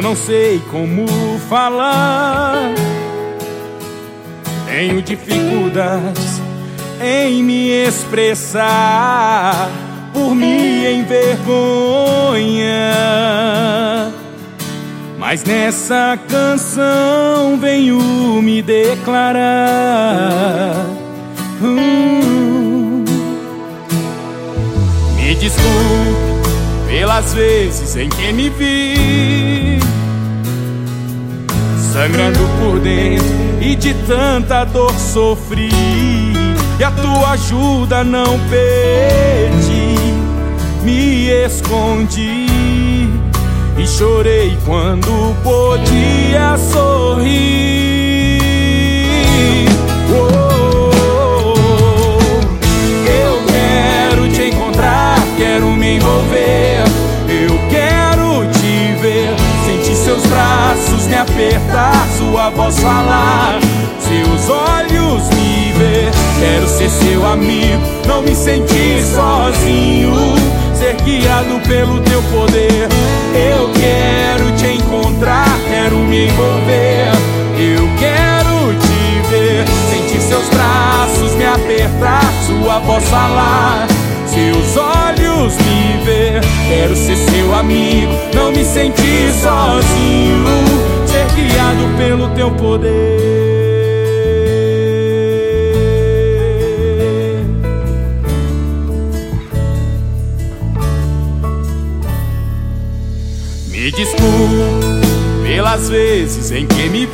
eu não sei como falar. Tenho dificuldades em me expressar, por me envergonhar. Mas nessa canção venho me declarar. Me desculpe pelas vezes em que me vi sangrando por dentro e de tanta dor sofri, e a tua ajuda não pedi. Me escondi e chorei quando podia sorrir. Eu quero te encontrar, quero me envolver. Eu quero te ver, sentir seus braços me apertar, sua voz falar, seus olhos me ver. Quero ser seu amigo, não me sentir sozinho, ser guiado pelo teu poder. Eu quero te encontrar, quero me envolver. Eu quero te ver, sentir seus braços me apertar, sua voz falar, seus olhos me ver. Quero ser seu amigo, não me sentir sozinho, ser guiado pelo teu poder. Me desculpe pelas vezes em que me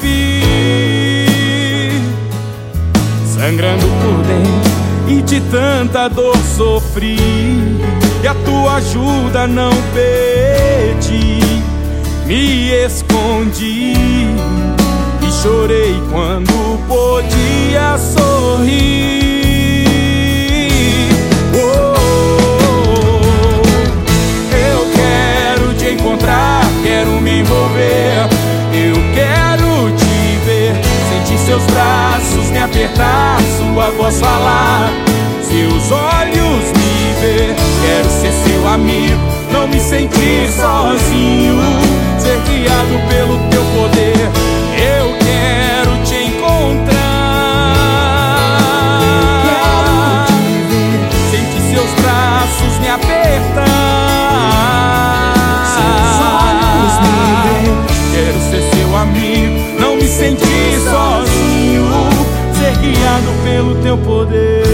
vi sangrando por dentro e de tanta dor sofri, e a tua ajuda não pedi. Me escondi e chorei quando podia sorrir. Eu quero te encontrar, quero me envolver. Eu quero te ver, sentir seus braços me apertar, sua voz falar, seus olhos me ver. Quero ser seu amigo, não me sentir sozinho, ser guiado pelo teu poder. Eu quero te encontrar, quero te ver, sentir seus braços me apertar, seus olhos me ver. Quero ser seu amigo, não me sentir sozinho, ser guiado pelo teu poder.